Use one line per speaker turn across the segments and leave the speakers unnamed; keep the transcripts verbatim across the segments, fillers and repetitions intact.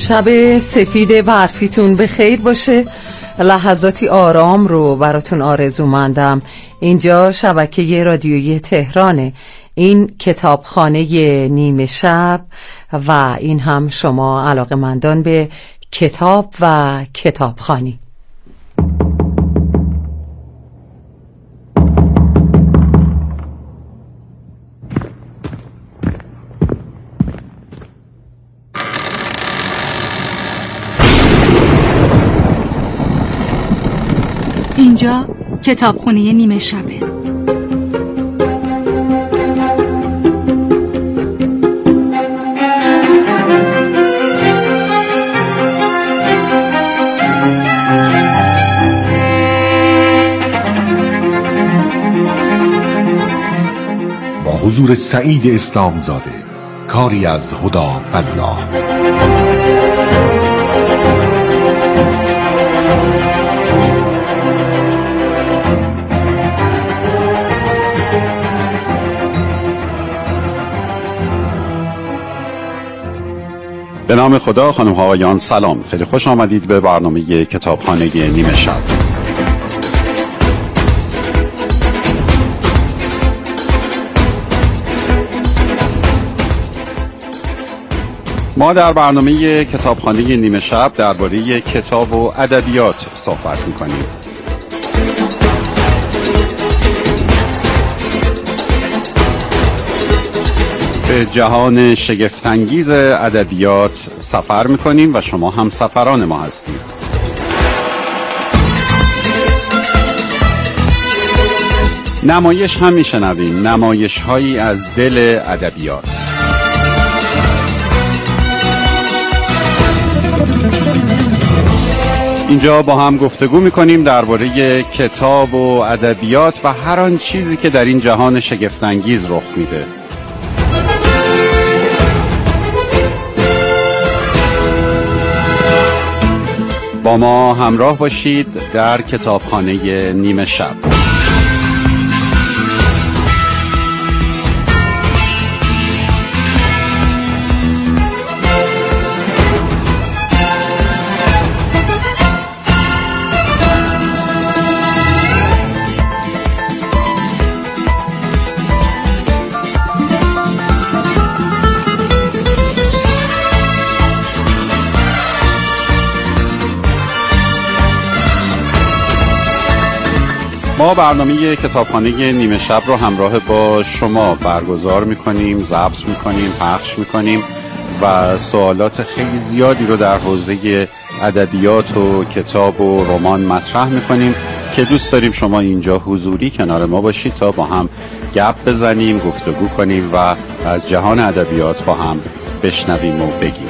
شب سفید برفیتون به خیر باشه. لحظاتی آرام رو براتون آرزومندم. اینجا شبکه رادیویی تهرانه. این کتابخانه نیمه شب و این هم شما علاقه‌مندان به کتاب و کتابخوانی.
اینجا کتابخونه نیمه شبه.
با حضور سعید اسلامزاده، کاری از هدا فضل‌الله.
به نام خدا. خانم ها و آقایان سلام، خیلی خوش آمدید به برنامه کتابخانه نیمه شب. ما در برنامه کتابخانه نیمه شب درباره کتاب و ادبیات صحبت می‌کنیم. به جهان شگفت‌انگیز ادبیات سفر می‌کنیم و شما هم سفران ما هستید. نمایش هم می‌شنویم، نمایش‌هایی از دل ادبیات. اینجا با هم گفتگو می‌کنیم درباره کتاب و ادبیات و هر آن چیزی که در این جهان شگفت‌انگیز رخ میده. با ما همراه باشید در کتابخانه نیمه شب. ما برنامه کتابخانه نیمه شب رو همراه با شما برگزار میکنیم، ضبط میکنیم، پخش میکنیم و سوالات خیلی زیادی رو در حوزه ادبیات و کتاب و رمان مطرح میکنیم که دوست داریم شما اینجا حضوری کنار ما باشید تا با هم گپ بزنیم، گفتگو کنیم و از جهان ادبیات با هم بشنویم و بگیم.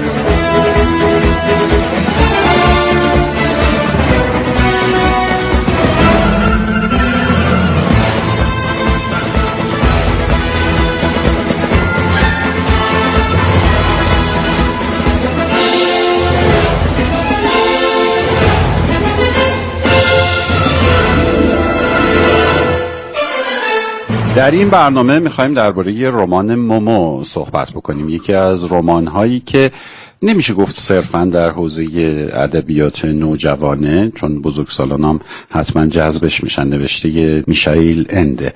در این برنامه میخوایم درباره رمان مومو صحبت بکنیم. یکی از رمان‌هایی که نمیشه گفت صرفاً در حوزه ادبیات نوجوانه، چون بزرگسالان هم حتما جذبش میشن، نوشته میشائیل انده.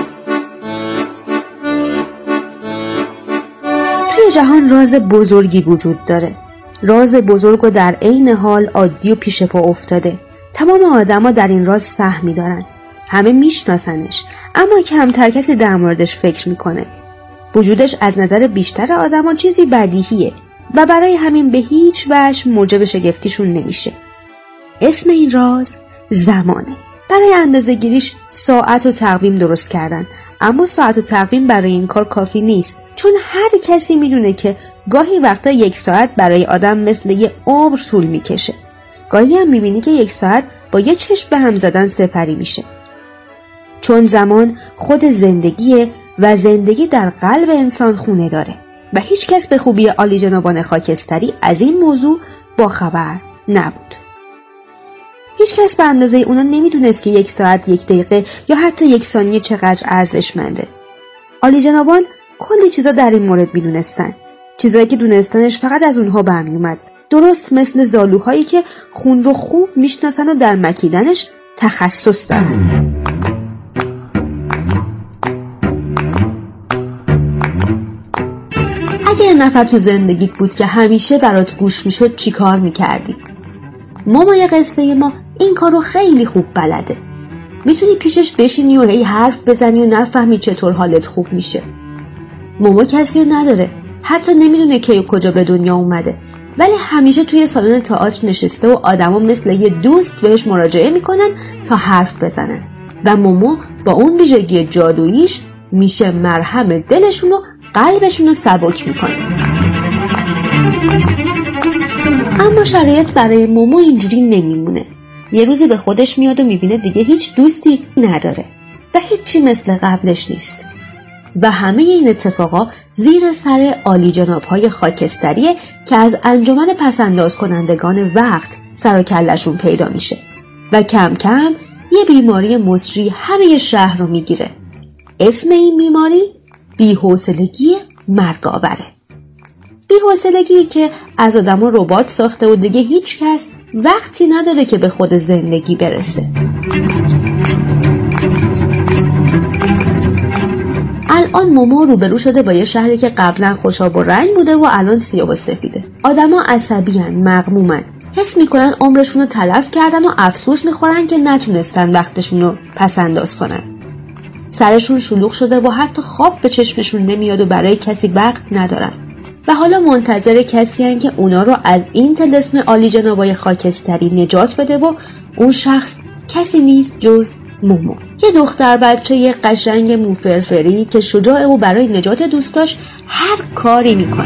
توی جهان راز بزرگی وجود داره. راز بزرگ و در عین حال عادی و پیش پا افتاده. تمام آدما در این راز سهمی دارن. همه میشناسنش، اما کمتر کسی در موردش فکر میکنه. وجودش از نظر بیشتر آدما چیزی بدیهیه و برای همین به هیچ وجه موجب شگفتیشون نمیشه. اسم این راز زمانه. برای اندازه‌گیریش ساعت و تقویم درست کردن، اما ساعت و تقویم برای این کار کافی نیست، چون هر کسی میدونه که گاهی وقتا یک ساعت برای آدم مثل یه عمر طول میکشه. گاهی هم میبینی که یک ساعت با یه چشم به هم زدن سپری میشه. چون زمان خود زندگیه و زندگی در قلب انسان خونه داره و هیچ کس به خوبی عالی جنابان خاکستری از این موضوع با خبر نبود. هیچ کس به اندازه اونا نمیدونست که یک ساعت، یک دقیقه یا حتی یک ثانیه چقدر ارزشمنده. عالی جنابان کلی چیزا در این مورد میدونستن. چیزایی که دونستنش فقط از اونها برمی اومد، درست مثل زالوهایی که خون رو خوب میشناسن و در مکیدنش تخصص دارن. اگه یه نفر تو زندگیت بود که همیشه برات گوش میشد چی کار میکردی؟ مامای قصه ما این کارو خیلی خوب بلده. میتونی پیشش بشینی و هی حرف بزنی و نفهمی چطور حالت خوب میشه. ماما کسی رو نداره، حتی نمیدونه کی و کجا به دنیا اومده، ولی همیشه توی سالن تئاتر نشسته و آدما مثل یه دوست بهش مراجعه میکنن تا حرف بزنن و ماما با اون ویژگی جادوییش میشه مرهم دلشون و قلبشون رو سبک میکنه. اما شرایط برای مومو اینجوری نمیمونه. یه روزی به خودش میاد و میبینه دیگه هیچ دوستی نداره و هیچی مثل قبلش نیست و همه این اتفاقا زیر سر عالی جنابهای خاکستریه که از انجمن پسنداز کنندگان وقت سر و کلشون پیدا میشه و کم کم یه بیماری مصری همه شهر رو میگیره. اسم این بیماری بی‌حوصلگی مرگاوره. بی‌حوصلگی که از آدم ربات ساخته و دیگه هیچ کس وقتی نداره که به خود زندگی برسه. الان مومو روبرو شده با یه شهری که قبلا خوشاب و رنگ بوده و الان سیاه و سفیده. آدما عصبی‌ان، مغمومن، حس میکنن عمرشون رو تلف کردن و افسوس میخورن که نتونستن وقتشون رو پس انداز کنن. سرشون شلوغ شده و حتی خواب به چشمشون نمیاد و برای کسی وقت ندارن و حالا منتظر کسی هن که اونا رو از این طلسم عالی جنابای خاکستری نجات بده و اون شخص کسی نیست جز مومو، یه دختر بچه یه قشنگ موفرفری که شجاعه و برای نجات دوستاش هر کاری میکنه.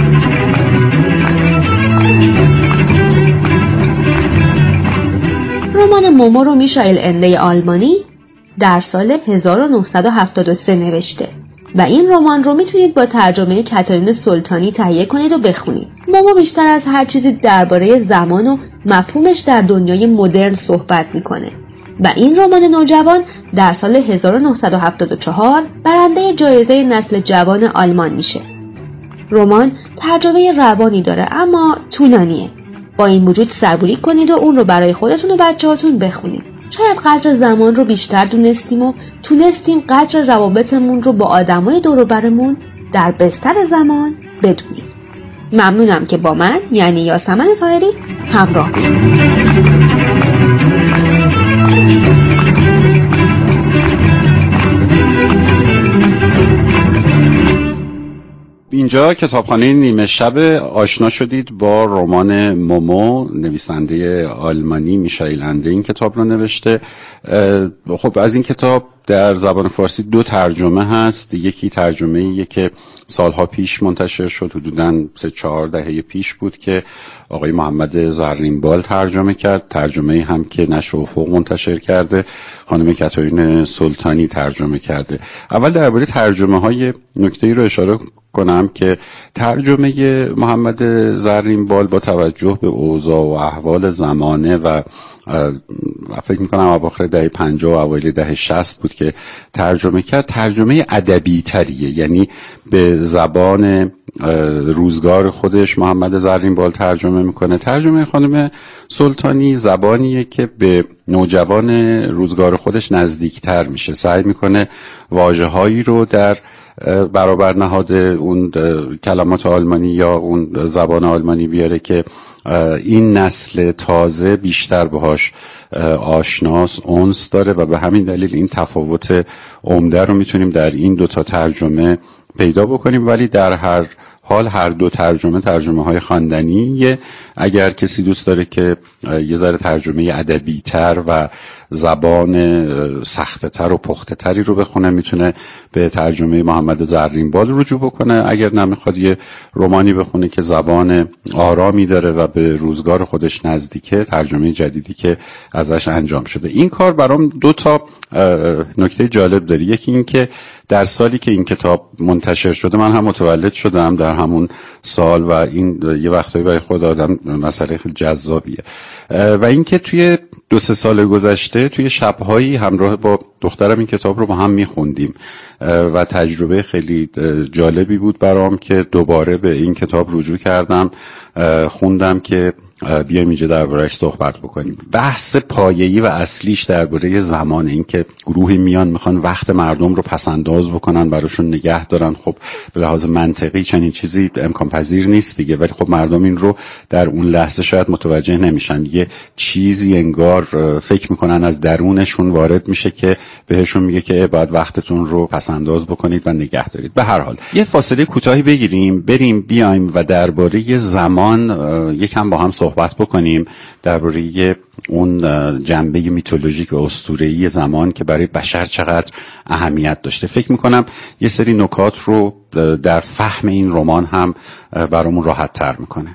رمان مومو رو میشایل انده آلمانی در سال هزار و نهصد و هفتاد و سه نوشته و این رمان رو میتونید با ترجمه کاترین سلطانی تهیه کنید و بخونید. مومو بیشتر از هر چیزی درباره زمان و مفهومش در دنیای مدرن صحبت میکنه و این رمان نوجوان در سال هزار و نهصد و هفتاد و چهار برنده جایزه نسل جوان آلمان میشه. رمان ترجمه روانی داره اما طولانیه. با این وجود صبوری کنید و اون رو برای خودتون و بچه‌هاتون بخونید. شاید قدر زمان رو بیشتر دونستیم و تونستیم قدر روابطمون رو با آدمای دور و برمون در بستر زمان بدونیم. ممنونم که با من یعنی یاسمن طاهری همراه بودید.
اینجا کتابخانه نیمه شب آشنا شدید با رمان مومو. نویسنده آلمانی میشایل انده این کتاب رو نوشته. خب از این کتاب در زبان فارسی دو ترجمه هست. یکی ترجمه ایه که سالها پیش منتشر شد، حدوداً سه چهار دهه پیش بود که آقای محمد زرینبال ترجمه کرد. ترجمه هم که نشر افق منتشر کرده خانم کاترین سلطانی ترجمه کرده. اول درباره ترجمه های نکته‌ای رو اشاره کنم که ترجمه محمد زرینبال با توجه به اوضاع و احوال زمانه و فکر میکنم اواخر دهه پنجاه و اوایل دهه شصت بود که ترجمه کرد، ترجمه ادبی تریه، یعنی به زبان روزگار خودش محمد زرینبال ترجمه میکنه. ترجمه خانم سلطانی زبانیه که به نوجوان روزگار خودش نزدیکتر میشه، سعی میکنه واژه‌هایی رو در برابر نهاد اون کلمات آلمانی یا اون زبان آلمانی بیاره که این نسل تازه بیشتر باهاش آشناس، انس داره و به همین دلیل این تفاوت عمده رو میتونیم در این دوتا ترجمه پیدا بکنیم. ولی در هر حال هر دو ترجمه ترجمه های خواندنیه. اگر کسی دوست داره که یه ذره ترجمه ادبی تر و زبان سخته تر و پخته تری رو بخونه میتونه به ترجمه محمد زرینبال رجوع بکنه. اگر نمیخواد یه رومانی بخونه که زبان آرامی داره و به روزگار خودش نزدیکه، ترجمه جدیدی که ازش انجام شده. این کار برام دو تا نکته جالب داره. یکی این که در سالی که این کتاب منتشر شده من هم متولد شدم در همون سال و این یه وقتایی برای خود آدم مسئله خیلی جذابیه. و اینکه توی دو سه سال گذشته توی شب‌هایی همراه با دخترم این کتاب رو با هم می‌خوندیم و تجربه خیلی جالبی بود برام که دوباره به این کتاب رجوع کردم، خوندم که بیایم اینجا درباره‌اش صحبت بکنیم. بحث پایه‌ای و اصلیش درباره زمان، این که گروهی میان میخوان وقت مردم رو پسنداز بکنن، براشون نگه دارن. خب به لحاظ منطقی چنین چیزی امکان پذیر نیست دیگه، ولی خب مردم این رو در اون لحظه شاید متوجه نمیشن. یه چیزی انگار فکر میکنن از درونشون وارد میشه که بهشون میگه که باید وقتتون رو پسنداز بکنید و نگه دارید. به هر حال یه فاصله کوتاهی بگیریم، بریم بیایم و درباره زمان یکم با هم صحبت بکنیم، درباره اون جنبه میتولوژیک و اسطوره‌ای زمان که برای بشر چقدر اهمیت داشته. فکر میکنم یه سری نکات رو در فهم این رمان هم برامون راحت تر میکنه.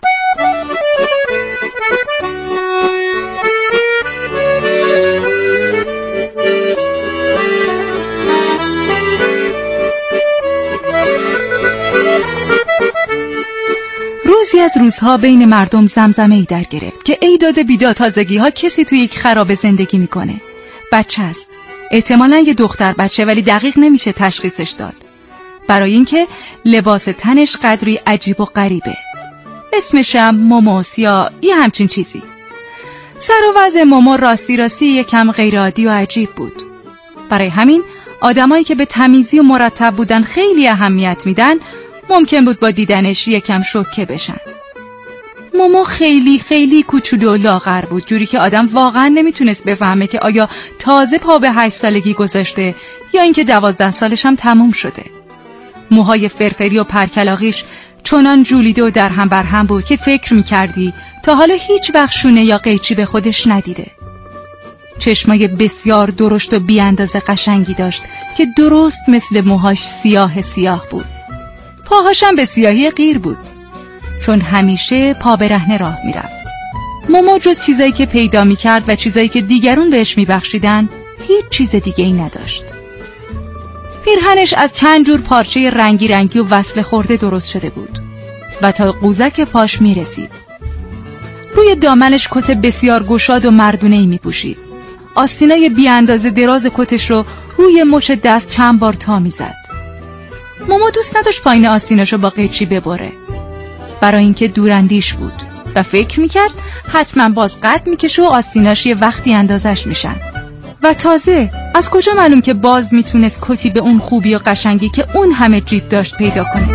روزی از روزها بین مردم زمزمه‌ای در گرفت که ای داده بیداد تازگی ها کسی توی یک خرابه زندگی میکنه. بچه است، احتمالاً یه دختر بچه، ولی دقیق نمیشه تشخیصش داد، برای اینکه لباس تنش قدری عجیب و غریبه. اسمش هم موموس یا یه همچین چیزی. سر و وضع مومو راستی راستی یکم غیر عادی و عجیب بود. برای همین آدمایی که به تمیزی و مرتب بودن خیلی اهمیت میدن ممکن بود با دیدنش یکم شوکه بشن. مومو خیلی خیلی کوچولو و لاغر بود، جوری که آدم واقعا نمیتونست بفهمه که آیا تازه پا به هشت سالگی گذاشته یا اینکه دوازده سالش هم تموم شده. موهای فرفری و پرکلاقیش چنان جولیده و در هم بر هم بود که فکر میکردی تا حالا هیچ وقت شونه یا قیچی به خودش ندیده. چشمای بسیار درشت و بی اندازه قشنگی داشت که درست مثل موهاش سیاه سیاه بود. پاهاشم به سیاهی غیر بود، چون همیشه پا برهنه راه میرفت. مومو جز چیزایی که پیدا میکرد و چیزایی که دیگرون بهش میبخشیدن هیچ چیز دیگه ای نداشت. پیرهنش از چند جور پارچه رنگی رنگی و وصل خورده درست شده بود و تا قوزک پاش میرسید. روی دامنش کت بسیار گشاد و مردونه‌ای میپوشید. آستینای بی اندازه دراز کتش رو روی مچ دست چند بار تا میزد. مومو دوست نداشت پایین آستیناشو با قیچی ببره، برای اینکه دوراندیش بود و فکر میکرد حتما باز قد میکشه و آستیناش یه وقتی اندازش میشن. و تازه از کجا معلوم که باز میتونست کتی به اون خوبی و قشنگی که اون همه جیب داشت پیدا کنه.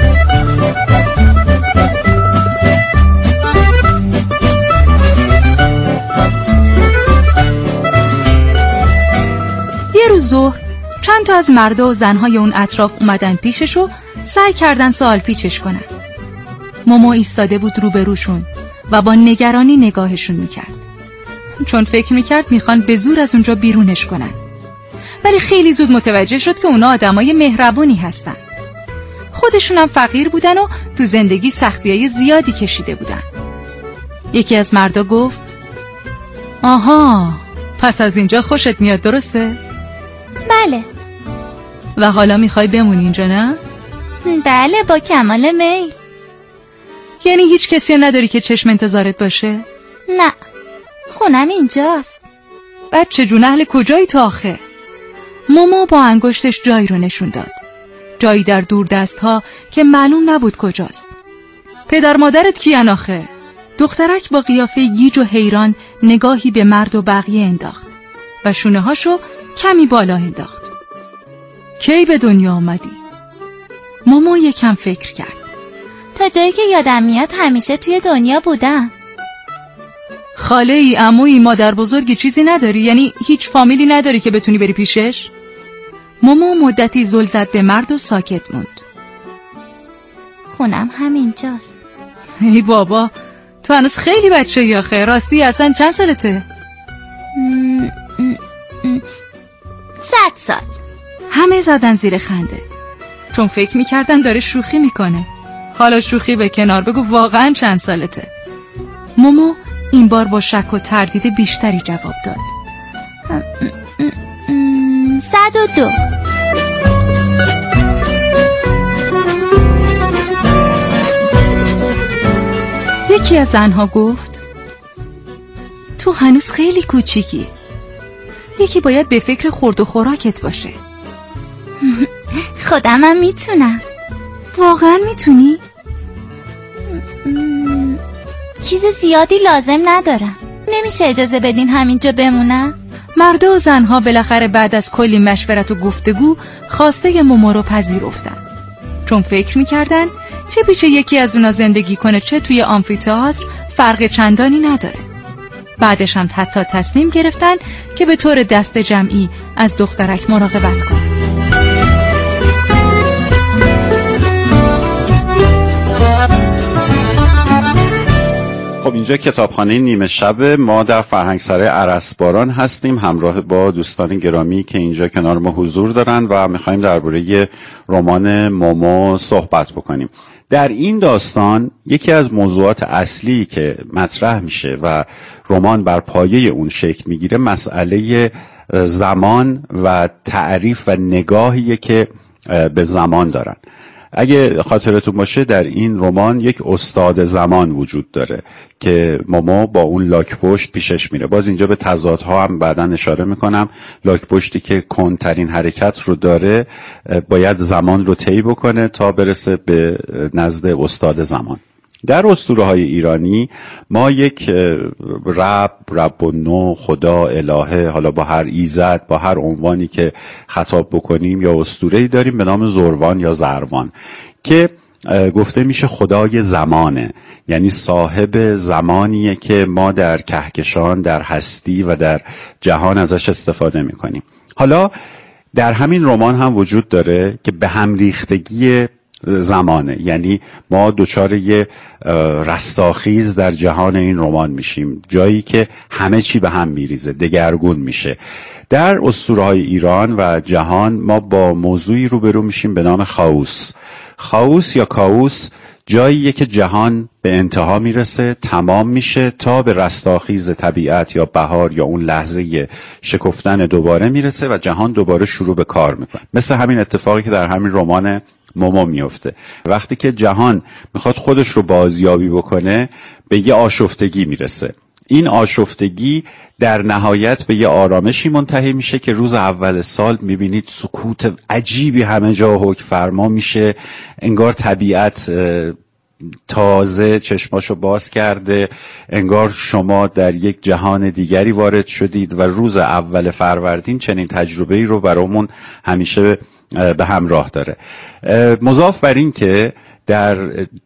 یه روز ظهر چند تا از مردا و زنهای اون اطراف اومدن پیشش و سعی کردن سوال پیچش کنن. مومو ایستاده بود روبروشون و با نگرانی نگاهشون میکرد، چون فکر میکرد میخوان به زور از اونجا بیرونش کنن. ولی خیلی زود متوجه شد که اونا آدمای مهربونی هستن. خودشون هم فقیر بودن و تو زندگی سختیای زیادی کشیده بودن. یکی از مردا گفت آها، پس از اینجا خوشت میاد درسته؟
بله.
و حالا میخوای بمونی اینجا نه؟
بله، با کمال میل.
یعنی هیچ کسی نداری که چشم انتظارت باشه؟
نه، خونم اینجاست.
بچه جون، اهل کجایی تو آخه؟ مومو با انگشتش جایی رو نشون داد، جایی در دور دست ها که معلوم نبود کجاست. پدر مادرت کیان آخه؟ دخترک با قیافه گیج و حیران نگاهی به مرد و بقیه انداخت و شونه هاشو کمی بالا انداخت. کی به دنیا آمدی؟ مومو یکم فکر کرد.
تا جایی که یادم میاد همیشه توی دنیا بودم.
خاله ای، عمویی، مادر بزرگی چیزی نداری؟ یعنی هیچ فامیلی نداری که بتونی بری پیشش؟ مومو مدتی زل زد به مرد و ساکت موند.
خونم همینجاست.
ای بابا، تو هنوز خیلی بچه ای آخه. راستی اصلا چند سالته؟
م- م- م- صد سال.
همه زدن زیر خنده، چون فکر میکردن داره شوخی میکنه. حالا شوخی به کنار، بگو واقعا چند سالته؟ مومو این بار با شک و تردید بیشتری جواب داد.
صد و دو.
یکی از زنها گفت تو هنوز خیلی کوچیکی، یکی باید به فکر خورد و خوراکت باشه.
خودمم میتونم.
واقعا میتونی؟
چیز زیادی لازم ندارم. نمیشه اجازه بدین همینجا بمونم؟
مرد و زنها بالاخره بعد از کلی مشورت و گفتگو خواسته مومو رو پذیرفتن، چون فکر میکردن چه پیش یکی از اونا زندگی کنه چه توی آمفی‌تئاتر فرق چندانی نداره. بعدش هم حتی تصمیم گرفتن که به طور دست جمعی از دخترک مراقبت کنن.
خب اینجا کتابخانه نیمه شب، ما در فرهنگسرای ارسباران هستیم همراه با دوستان گرامی که اینجا کنار ما حضور دارن و میخوایم درباره رمان مومو صحبت بکنیم. در این داستان یکی از موضوعات اصلی که مطرح میشه و رمان بر پایه اون شکل میگیره مسئله زمان و تعریف و نگاهیه که به زمان دارن. اگه خاطرتون باشه در این رمان یک استاد زمان وجود داره که مومو با اون لاک پشت پیشش میره. باز اینجا به تضادها هم بعداً اشاره میکنم. لاک پشتی که کندترین حرکت رو داره باید زمان رو طی بکنه تا برسه به نزد استاد زمان. در اسطوره‌های ایرانی ما یک رب، رب و نو، خدا، الهه، حالا با هر ایزد، با هر عنوانی که خطاب بکنیم یا اسطوره‌ای داریم به نام زروان یا زروان که گفته میشه خدای زمانه، یعنی صاحب زمانیه که ما در کهکشان، در هستی و در جهان ازش استفاده میکنیم. حالا در همین رمان هم وجود داره که به هم ریختگی زمانه، یعنی ما دوچار یه رستاخیز در جهان این رمان میشیم، جایی که همه چی به هم میریزه، دگرگون میشه. در اسطوره‌های ایران و جهان ما با موضوعی روبرو میشیم به نام خاوس. خاوس یا کاوس جاییه که جهان به انتها میرسه، تمام میشه تا به رستاخیز طبیعت یا بهار یا اون لحظه شکفتن دوباره میرسه و جهان دوباره شروع به کار میکنه. مثل همین اتفاقی که در همین رمان مومو میفته. وقتی که جهان میخواد خودش رو بازیابی بکنه به یه آشفتگی میرسه. این آشفتگی در نهایت به یه آرامشی منتهی میشه که روز اول سال میبینید سکوت عجیبی همه جا حکم فرما میشه، انگار طبیعت تازه چشماشو باز کرده، انگار شما در یک جهان دیگری وارد شدید و روز اول فروردین چنین تجربه‌ای رو برامون همیشه به همراه داره. مضاف بر این که در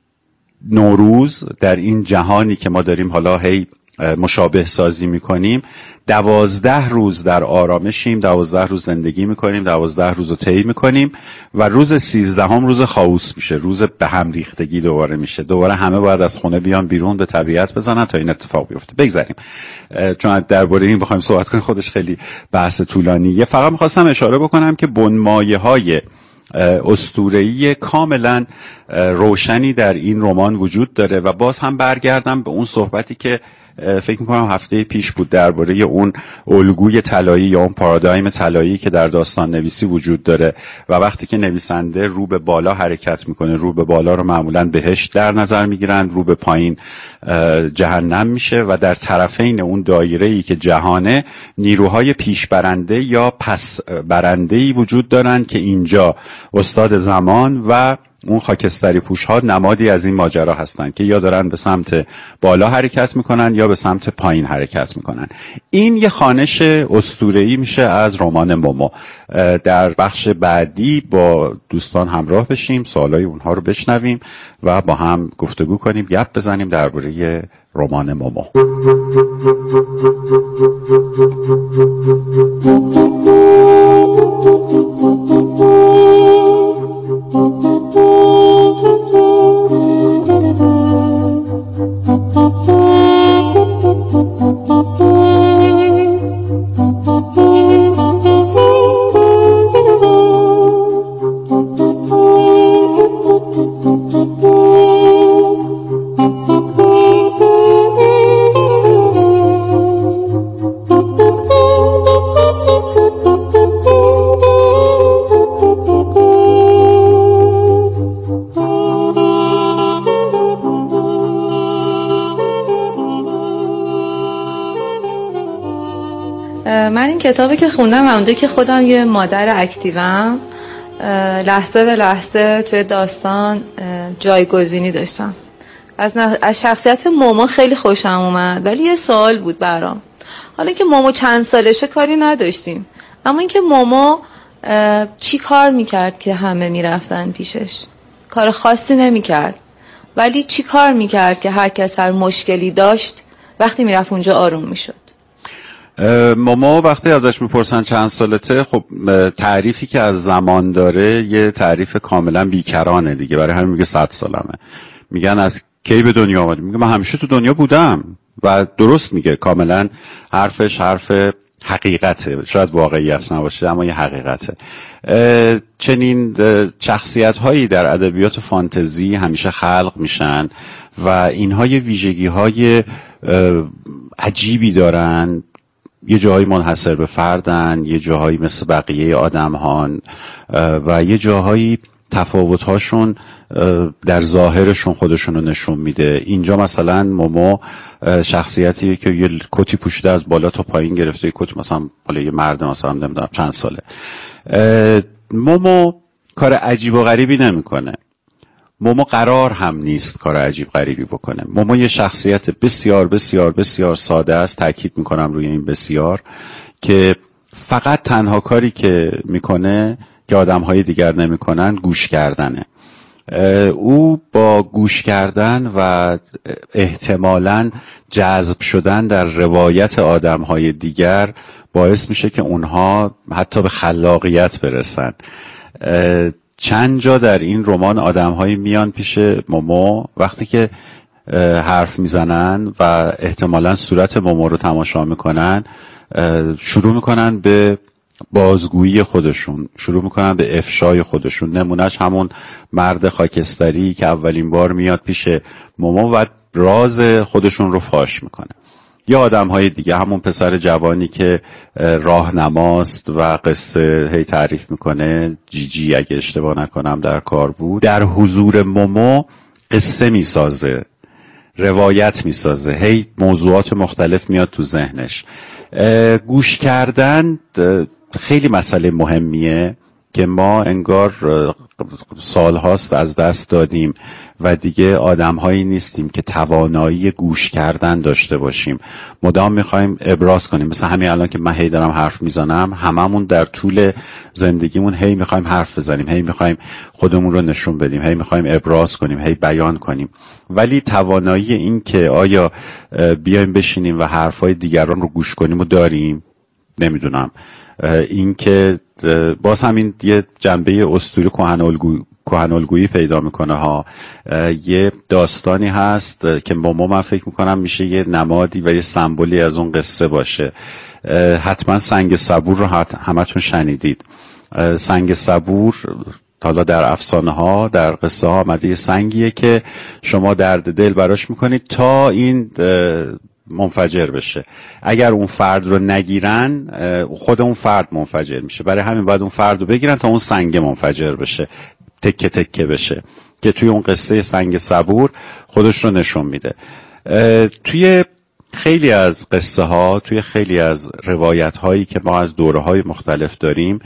نوروز، در این جهانی که ما داریم حالا هی مشابه سازی میکنیم، دوازده روز در آرامشیم، دوازده روز زندگی میکنیم، دوازده روز رو طی میکنیم و روز سیزدهم روز خاوس میشه، روز به هم ریختگی دوباره میشه. دوباره همه باید از خونه بیان بیرون، به طبیعت بزنن تا این اتفاق بیفته. بگذاریم، چون درباره این بخوایم صحبت کنیم خودش خیلی بحث طولانیه. فقط میخواستم اشاره بکنم که بنمایه های اسطوره‌ای کاملا روشنی در این رمان وجود داره و باز هم برگردم به اون صحبتی که فکر میکنم هفته پیش بود درباره اون الگوی طلایی یا اون پارادایم طلایی که در داستان نویسی وجود داره و وقتی که نویسنده رو به بالا حرکت میکنه، رو به بالا رو معمولا بهشت در نظر میگیرن، رو به پایین جهنم میشه و در طرفین اون دایره‌ای که جهانه نیروهای پیش برنده یا پس برنده‌ای وجود دارن که اینجا استاد زمان و اون خاکستری پوش ها نمادی از این ماجرا هستن که یا دارن به سمت بالا حرکت میکنن یا به سمت پایین حرکت میکنن. این یه خوانش اسطوره‌ای میشه از رمان مومو. در بخش بعدی با دوستان همراه بشیم، سوالای اونها رو بشنویم و با هم گفتگو کنیم، گپ بزنیم درباره رمان مومو.
کتابی که خوندم اونجا که خودم یه مادر اکتیوم، لحظه به لحظه توی داستان جایگزینی داشتم. از, از شخصیت مومو خیلی خوشم اومد، ولی یه سوال بود برام. حالا که مومو چند سالشه کاری نداشتیم، اما اینکه مومو چی کار میکرد که همه میرفتن پیشش؟ کار خاصی نمیکرد، ولی چی کار میکرد که هر کس هر مشکلی داشت وقتی میرفت اونجا آروم میشد؟
مومو وقتی ازش میپرسن چند سالته، خب تعریفی که از زمان داره یه تعریف کاملا بیکرانه دیگه، برای همین میگه صد سالمه. میگن از کی به دنیا آمدی؟ میگه من همیشه تو دنیا بودم. و درست میگه، کاملا حرفش حرف حقیقته، شاید واقعیت نباشه اما یه حقیقته. چنین شخصیت هایی در ادبیات فانتزی همیشه خلق میشن و اینها یه ویژگی های عجیبی دارن، یه جاهایی منحصر به فردن، یه جاهایی مثل بقیه آدم هان و یه جاهایی تفاوت هاشون در ظاهرشون خودشون رو نشون میده. اینجا مثلا مومو شخصیتیه که یه کتی پوشیده از بالا تا پایین گرفته، یه کت مثلا بالا یه مرد مثلا نمیدونم چند ساله. مومو کار عجیب و غریبی نمیکنه. مومو قرار هم نیست کار عجیب غریبی بکنه. مومو یه شخصیت بسیار بسیار بسیار ساده است، تاکید میکنم روی این بسیار، که فقط تنها کاری که میکنه که آدمهای دیگر نمیکنن گوش کردنه. او با گوش کردن و احتمالاً جذب شدن در روایت آدمهای دیگر باعث میشه که اونها حتی به خلاقیت برسن. چند جا در این رمان آدمهایی میان پیش مومو وقتی که حرف میزنن و احتمالاً صورت مومو رو تماشا میکنن، شروع میکنن به بازگویی خودشون، شروع میکنن به افشای خودشون. نمونهش همون مرد خاکستری که اولین بار میاد پیش مومو و راز خودشون رو فاش میکنه. یا آدم های دیگه، همون پسر جوانی که راهنماست و قصه هی تعریف میکنه، جیجی اگه اشتباه نکنم در کار بود، در حضور مومو قصه میسازه، روایت میسازه، هی موضوعات مختلف میاد تو ذهنش. گوش کردن خیلی مسئله مهمیه که ما انگار سال هاست از دست دادیم و دیگه آدم هایی نیستیم که توانایی گوش کردن داشته باشیم. مدام میخوایم ابراز کنیم، مثلا همین الان که من هی دارم حرف میزنم، هممون در طول زندگیمون هی میخوایم حرف بزنیم، هی میخوایم خودمون رو نشون بدیم، هی میخوایم ابراز کنیم، هی بیان کنیم، ولی توانایی این که آیا بیایم بشینیم و حرفای دیگران رو گوش کنیم و داریم؟ نمیدونم. این که باز همین یه جنبه اسطوره کهن‌الگویی کهن‌الگویی پیدا میکنه ها. یه داستانی هست که مومو من فکر میکنم میشه یه نمادی و یه سمبولی از اون قصه باشه. حتما سنگ صبور رو همتون شنیدید. سنگ صبور حالا در افسانه ها، در قصه ها آمده، یه سنگیه که شما درد دل براش میکنید تا این منفجر بشه. اگر اون فرد رو نگیرن خود اون فرد منفجر میشه، برای همین باید اون فرد رو بگیرن تا اون سنگ منفجر بشه، تکه تکه بشه، که توی اون قصه سنگ صبور خودش رو نشون میده. توی خیلی از قصه ها، توی خیلی از روایت هایی که ما از دوره های مختلف داریم،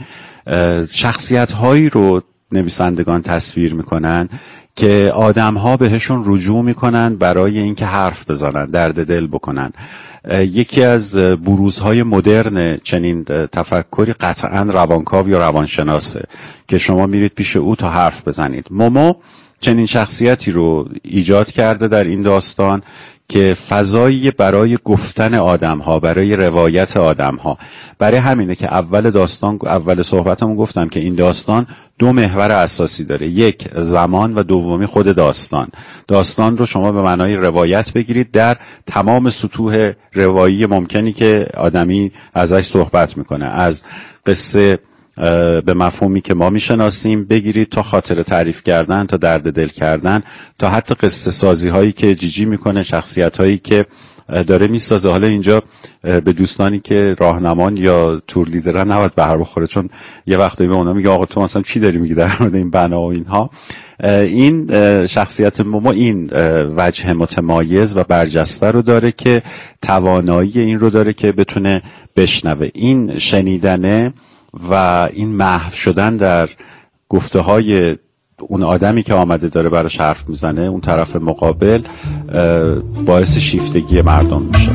شخصیت هایی رو نویسندگان تصویر میکنن که آدم ها بهشون رجوع میکنن برای اینکه حرف بزنن، درد دل بکنن. یکی از بروزهای مدرن چنین تفکری قطعاً روانکاو یا روانشناسه که شما میرید پیش او تا حرف بزنید. مومو چنین شخصیتی رو ایجاد کرده در این داستان که فضایی برای گفتن آدم ها، برای روایت آدم ها. برای همینه که اول داستان، اول صحبتمون گفتم که این داستان دو محور اساسی داره، یک زمان و دومی خود داستان. داستان رو شما به معنای روایت بگیرید در تمام سطوح روایی ممکنی که آدمی ازش صحبت میکنه، از قصه به مفهومی که ما میشناسیم بگیرید تا خاطره تعریف کردن، تا درد دل کردن، تا حتی قصه سازی هایی که جیجی میکنه، شخصیت هایی که داره میسازه. حالا اینجا به دوستانی که راهنمان یا تور لیدرن نباید بهر بخوره، چون یه وقتایی به اونا میگه آقا تو مثلا چی داری میگی در مورد این بنا و اینها. این شخصیت مومو این وجه متمایز و برجسته رو داره که توانایی این رو داره که بتونه بشنوه. این شنیدنه و این محو شدن در گفته های اون آدمی که آمده داره براش حرف میزنه، اون طرف مقابل، باعث شیفتگی مردم میشه.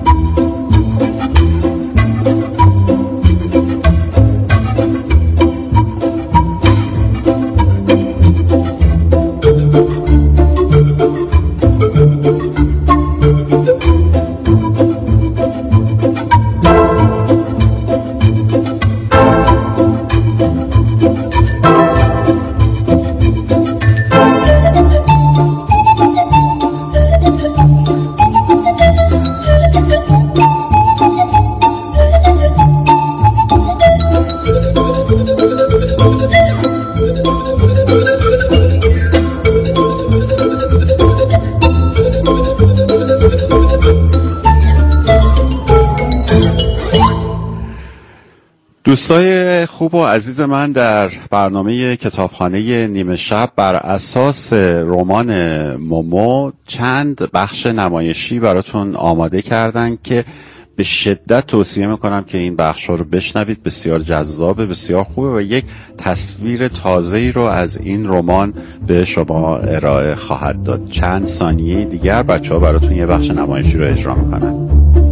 دوستای خوب و عزیز من، در برنامه کتابخانه نیمه شب بر اساس رمان مومو چند بخش نمایشی براتون آماده کردن که به شدت توصیه میکنم که این بخش‌ها رو بشنوید. بسیار جذابه، بسیار خوبه و یک تصویر تازه‌ای رو از این رمان به شما ارائه خواهد داد. چند ثانیه دیگر بچه‌ها براتون یه بخش نمایشی رو اجرا میکنن.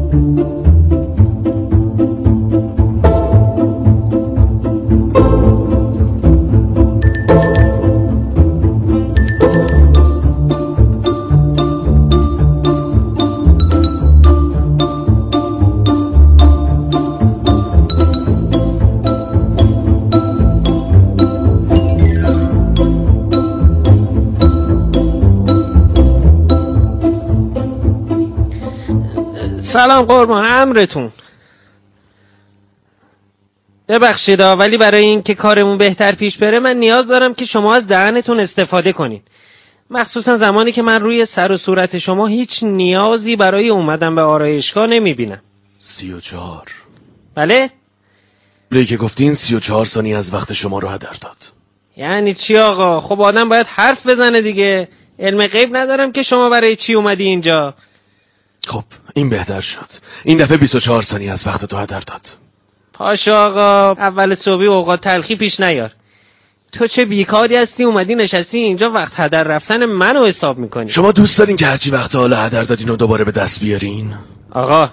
سلام قربان، امرتون. ببخشید ولی برای این که کارمون بهتر پیش بره من نیاز دارم که شما از دهنتون استفاده کنین، مخصوصا زمانی که من روی سر و صورت شما هیچ نیازی برای اومدن به آرایشگاه نمیبینم.
سی و چهار.
بله؟
بله که گفتین سی و چهار ثانیه از وقت شما رو هدر داد.
یعنی چی آقا؟ خب آدم باید حرف بزنه دیگه. علم غیب ندارم که شما برای چی اومدی اینجا.
خب این بهتر شد. این دفعه بیست و چهار ثانیه از وقت تو هدر داد.
پاش آقا، اول صبحی اوقات تلخی پیش نیار. تو چه بیکاری هستی اومدی نشستی اینجا وقت هدر رفتن منو حساب میکنی.
شما دوست دارین که هرچی وقت حالا هدر دادین و دوباره به دست بیارین؟
آقا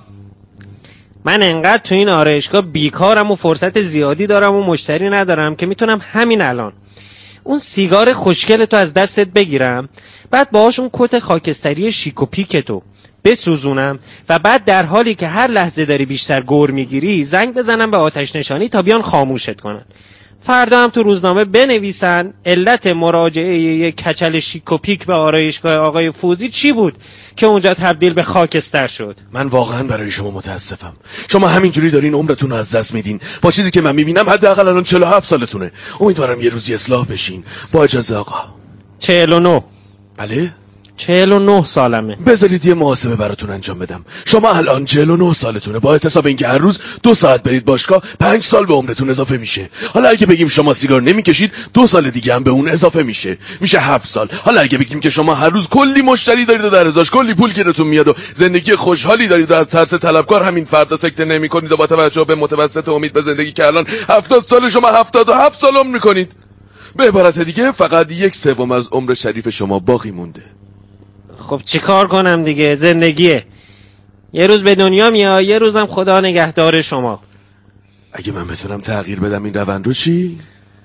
من انقدر تو این آرایشگاه بیکارم و فرصت زیادی دارم و مشتری ندارم که میتونم همین الان اون سیگار خوشگل تو از دستت بگیرم، بعد باهاش اون کت خاکستری شیک و پیک تو بسوزونم و بعد در حالی که هر لحظه داری بیشتر گور میگیری زنگ بزنم به آتش نشانی تا بیان خاموشت کنن. فردا هم تو روزنامه بنویسن علت مراجعه یک کچل شیک و پیک به آرایشگاه آقای فوزی چی بود که اونجا تبدیل به خاکستر شد.
من واقعا برای شما متاسفم. شما همینجوری دارین عمرتون رو از دست میدین. با چیزی که من میبینم حداقل الان چهل و هفت سالتونه. امیدوارم یه روزی اصلاح بشین. با اجازه آقا.
چهل و نه.
بله؟
چهل و نه سالمه.
بذارید یه محاسبه براتون انجام بدم. شما الان چهل و نه سالتونه. با احتساب اینکه هر روز دو ساعت برید باشگاه پنج سال به عمرتون اضافه میشه. حالا اگه بگیم شما سیگار نمیکشید دو سال دیگه هم به اون اضافه میشه. میشه هفت سال. حالا اگه بگیم که شما هر روز کلی مشتری دارید و در ازاش کلی پول گیرتون میاد و زندگی خوشحالی دارید و از ترس طلبکار همین فردا سکته نمیکنید و با توجه به متوسط امید به زندگی که الان هفتاد سال شما هفتاد و هفت سال عمر میکنید. به عبارت دیگه فقط یک سوم از عمر شریف شما باقی مونده.
خب چی کار کنم دیگه؟ زندگیه. یه روز به دنیا میای، یه روزم خدا نگهدار شما.
اگه من بتونم تغییر بدم این روند رو چی؟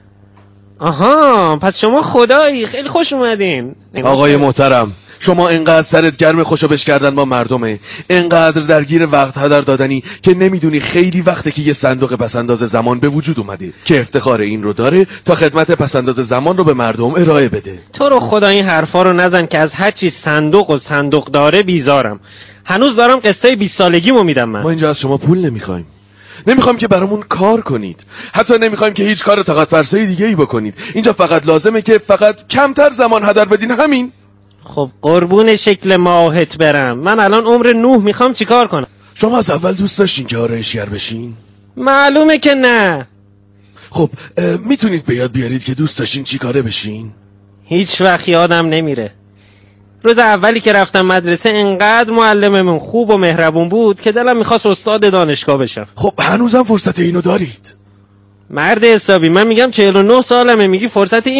آها، پس شما خدایی. خیلی خوش اومدین
آقای محترم. شما انقدر سرت گرم خوشو بش کردن با مردمه، انقدر درگیر وقت هدر دادنی که نمیدونی خیلی وقته که یه صندوق پسنداز زمان به وجود اومده که افتخار این رو داره تا خدمت پسنداز زمان رو به مردم ارائه بده.
تو رو خدا این حرفا رو نزن که از هر چی صندوق و صندوق داره بیزارم. هنوز دارم قسطای بیست سالگیمو میدم من.
ما اینجا از شما پول نمیخوایم. نمیخوام که برامون کار کنید. حتی نمیخوایم که هیچ کار طاقت فرسایی دیگه ای بکنید. اینجا فقط لازمه که فقط کمتر زمان هدر بدین، همین.
خب قربون شکل ماهت برم، من الان عمر نوح میخوام چیکار کنم؟
شما از اول دوست داشتین که آرایشگر بشین؟
معلومه که نه.
خب میتونید به یاد بیارید که دوست داشتین چی کاره بشین؟
هیچ وقت یادم نمیره. روز اولی که رفتم مدرسه انقدر معلممون خوب و مهربون بود که دلم میخواست استاد دانشگاه بشم.
خب هنوزم فرصت اینو دارید؟
مرد حسابی، من میگم چهل و نه سالمه، میگی فرصت این